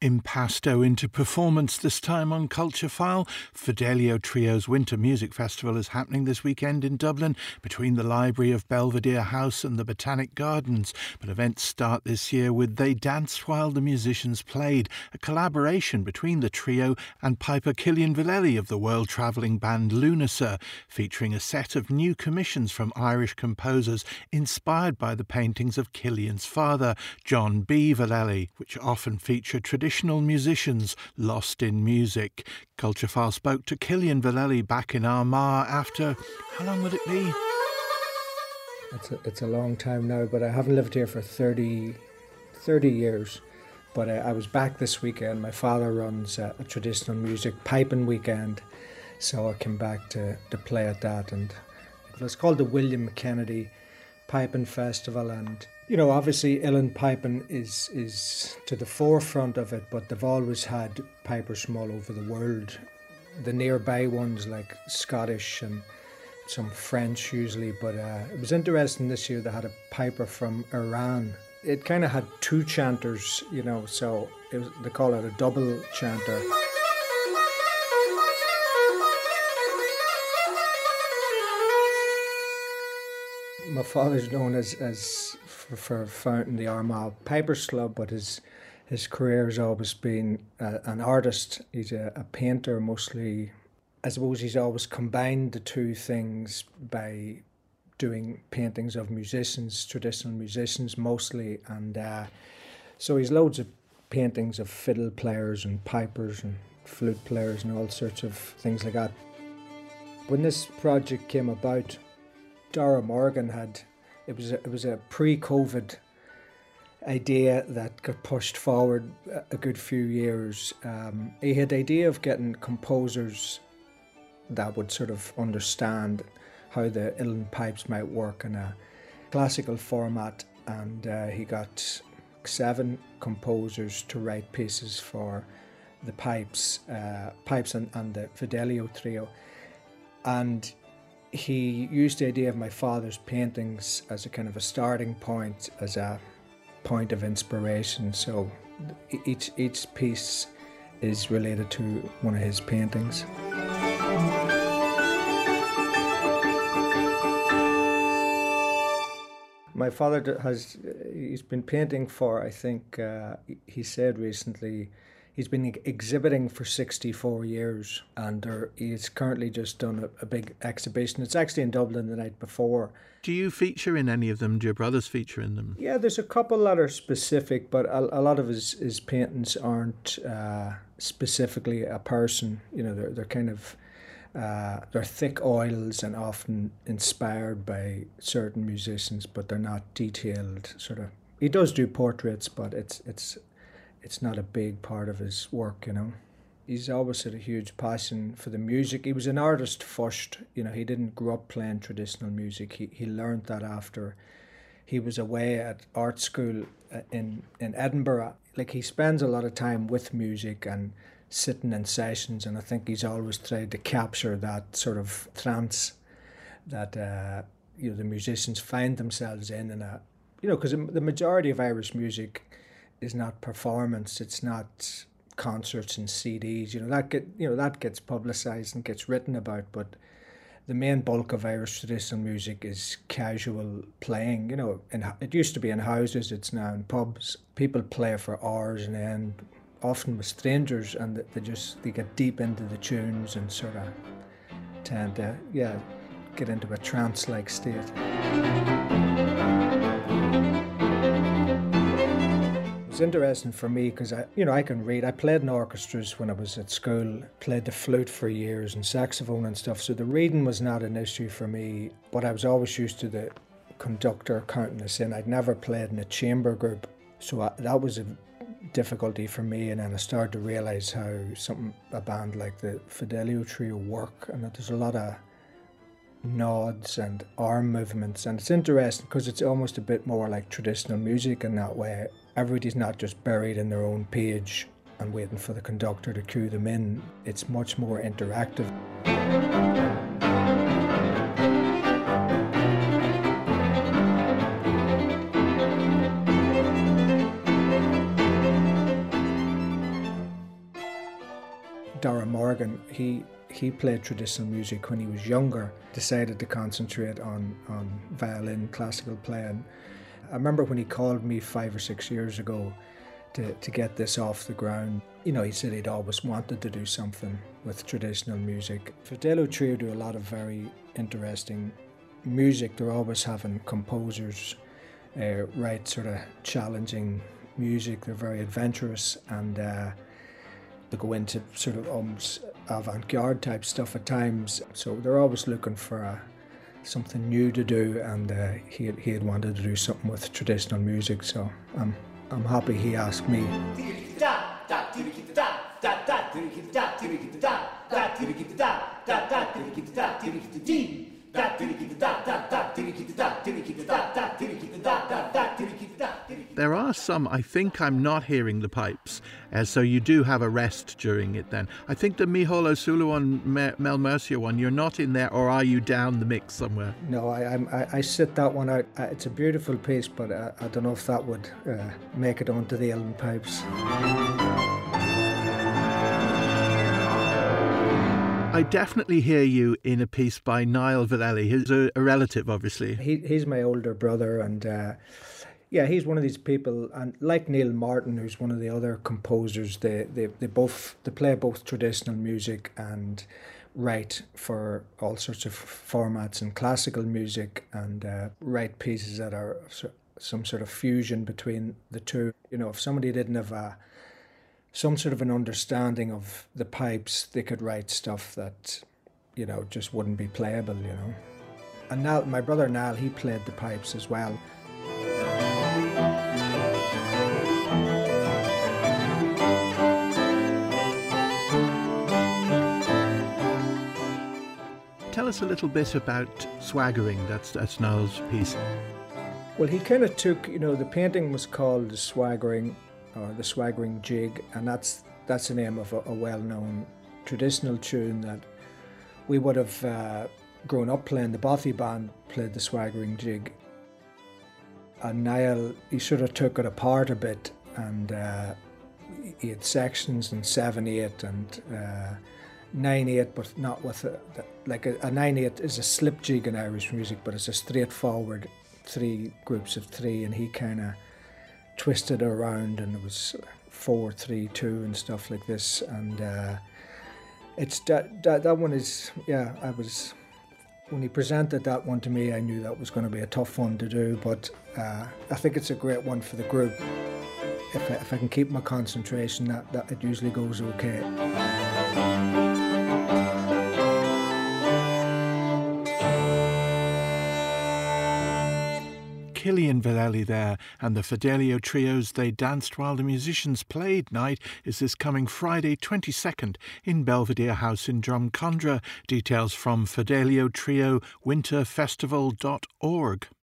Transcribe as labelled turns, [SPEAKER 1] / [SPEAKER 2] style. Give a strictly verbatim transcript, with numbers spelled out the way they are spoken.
[SPEAKER 1] Impasto into performance, this time on Culture File. Fidelio Trio's Winter Music Festival is happening this weekend in Dublin between the Library of Belvedere House and the Botanic Gardens. But events start this year with They Danced While the Musicians Played, a collaboration between the trio and piper Cillian Vallely of the world-travelling band Lunasa, featuring a set of new commissions from Irish composers inspired by the paintings of Cillian's father, John B. Vallely, which often feature traditional Traditional musicians lost in music. Culture File spoke to Cillian Vallely back in Armagh after, how long would it be?
[SPEAKER 2] It's a, it's a long time now, but I haven't lived here for thirty, thirty years. But I, I was back this weekend. My father runs a, a traditional music piping weekend, so I came back to, to play at that. And it was called the William Kennedy Piping Festival, and you know, obviously Uillinn piping is is to the forefront of it, but they've always had pipers from all over the world. The nearby ones like Scottish and some French usually, but uh, it was interesting this year they had a piper from Iran. It kind of had two chanters, you know, so it was, they call it a double chanter. My father's known as, as for, for founding the Armagh Pipers Club, but his his career has always been uh, an artist. He's a, a painter mostly. I suppose he's always combined the two things by doing paintings of musicians, traditional musicians mostly, and uh, so he's loads of paintings of fiddle players and pipers and flute players and all sorts of things like that. When this project came about, Dara Morgan had, it was a, it was a pre-COVID idea that got pushed forward a good few years. Um, he had the idea of getting composers that would sort of understand how the Uillinn pipes might work in a classical format, and uh, he got seven composers to write pieces for the pipes, uh, pipes and, and the Fidelio trio, and he used the idea of my father's paintings as a kind of a starting point, as a point of inspiration. So each each piece is related to one of his paintings. My father has, he's been painting for, I think, uh, he said recently, he's been exhibiting for sixty-four years, and there, he's currently just done a, a big exhibition. It's actually in Dublin the night before.
[SPEAKER 1] Do you feature in any of them? Do your brothers feature in them?
[SPEAKER 2] Yeah, there's a couple that are specific, but a, a lot of his, his paintings aren't uh, specifically a person. You know, they're they're kind of uh, they're thick oils and often inspired by certain musicians, but they're not detailed. Sort of, he does do portraits, but it's it's. It's not a big part of his work, you know. He's always had a huge passion for the music. He was an artist first, you know, he didn't grow up playing traditional music. He he learned that after he was away at art school in, in Edinburgh. Like, he spends a lot of time with music and sitting in sessions, and I think he's always tried to capture that sort of trance that, uh, you know, the musicians find themselves in, in a, you know, because the majority of Irish music is not performance, it's not concerts and C Ds, you know, that get you know that gets publicised and gets written about, but the main bulk of Irish traditional music is casual playing, you know, and it used to be in houses, it's now in pubs. People play for hours and then often with strangers, and they just they get deep into the tunes and sort of tend to yeah get into a trance-like state. It's interesting for me because I, you know, I can read. I played in orchestras when I was at school, played the flute for years and saxophone and stuff, so the reading was not an issue for me, but I was always used to the conductor counting us in. I'd never played in a chamber group, so I, that was a difficulty for me, and then I started to realise how something, a band like the Fidelio Trio work, and that there's a lot of nods and arm movements, and it's interesting because it's almost a bit more like traditional music in that way. Everybody's not just buried in their own page and waiting for the conductor to cue them in. It's much more interactive. Dara Morgan, he he played traditional music when he was younger, decided to concentrate on, on violin, classical playing. I remember when he called me five or six years ago to, to get this off the ground. You know, he said he'd always wanted to do something with traditional music. Fidelio Trio do a lot of very interesting music. They're always having composers uh, write sort of challenging music. They're very adventurous, and uh, they go into sort of almost avant-garde type stuff at times. So they're always looking for a, something new to do, and uh, he, had, he had wanted to do something with traditional music, so I'm, I'm happy he asked me.
[SPEAKER 1] There are some, I think I'm not hearing the pipes, uh, so you do have a rest during it then. I think the Miholo Sulu one, Mel Mercier one, you're not in there, or are you down the mix somewhere?
[SPEAKER 2] No, I I, I sit that one out. Uh, it's a beautiful piece, but I, I don't know if that would uh, make it onto the Uilleann Pipes.
[SPEAKER 1] I definitely hear you in a piece by Niall Vallely, who's a, a relative, obviously.
[SPEAKER 2] He, he's my older brother, and uh, yeah, he's one of these people, and like Neil Martin, who's one of the other composers, they, they, they both they play both traditional music and write for all sorts of formats and classical music, and uh, write pieces that are some sort of fusion between the two. You know, if somebody didn't have a some sort of an understanding of the pipes, they could write stuff that, you know, just wouldn't be playable, you know. And Niall, my brother Niall, he played the pipes as well.
[SPEAKER 1] Tell us a little bit about Swaggering, that's, that's Niall's piece.
[SPEAKER 2] Well, he kind of took, you know, the painting was called The Swaggering, or The Swaggering Jig, and that's that's the name of a, a well-known traditional tune that we would have uh, grown up playing. The Bothy Band played The Swaggering Jig, and Niall, he sort of took it apart a bit, and uh, he had sections in seven eight and uh, nine eight, but not with a, like a, a nine eight is a slip jig in Irish music, but it's a straightforward three groups of three, and he kind of twisted around, and it was four, three, two, and stuff like this. And uh, it's that, that that one is, yeah. I was when he presented that one to me, I knew that was going to be a tough one to do, but uh, I think it's a great one for the group. If I, if I can keep my concentration, that, that it usually goes okay.
[SPEAKER 1] Cillian Vallely there, and the Fidelio Trios They Danced While the Musicians Played night is this coming Friday twenty-second in Belvedere House in Drumcondra. Details from fidelio trio winter festival dot org.